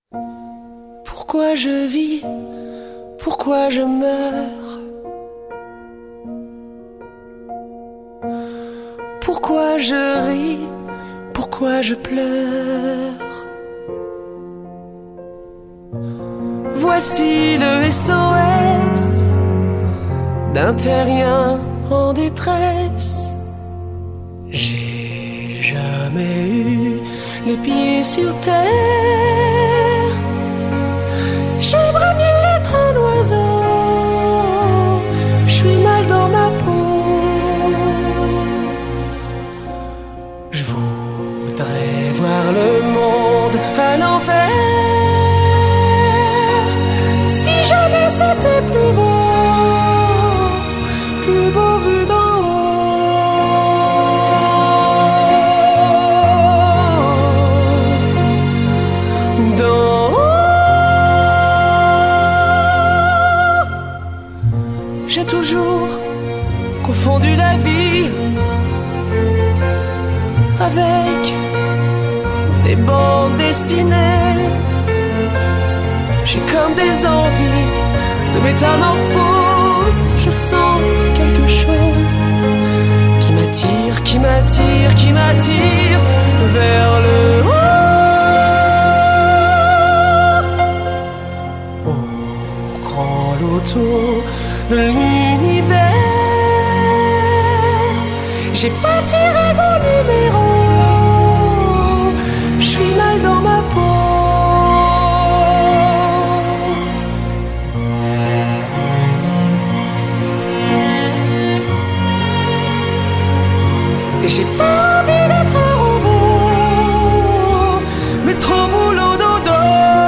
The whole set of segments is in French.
Pourquoi je vis? Pourquoi je meurs? Pourquoi je ris? Pourquoi je pleure? Voici le SOS d'un terrien en détresse. J'ai jamais eu les pieds sur terre. J'aimerais mieux être un oiseau. Je suis mal dans ma peau. Je voudrais voir le monde à l'envers. Si jamais c'était plus beau vu d'en haut. D'en haut. J'ai toujours confondu la vie avec des bandes dessinées. J'ai comme des envies de métamorphose. Je sens quelque chose qui m'attire, qui m'attire, qui m'attire vers le haut. Au grand loto de l'univers, j'ai pas tiré mon numéro. Je suis mal dans ma peau. J'ai pas envie d'être un robot, mais trop boulot dodo.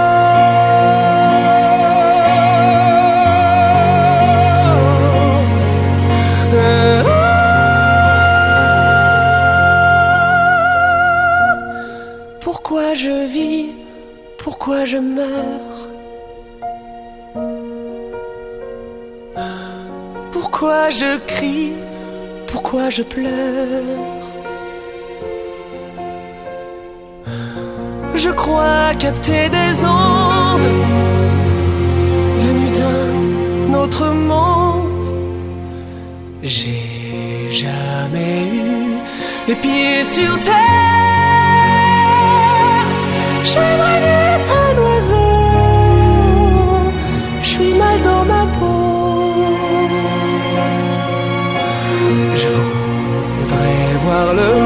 Pourquoi je vis? Pourquoi je meurs? Pourquoi je crie? Pourquoi je pleure? Je crois capter des ondes venues d'un autre monde. J'ai jamais eu les pieds sur terre. J'aimerais mieux être un oiseau. Je suis mal dans ma peau. Je voudrais voir le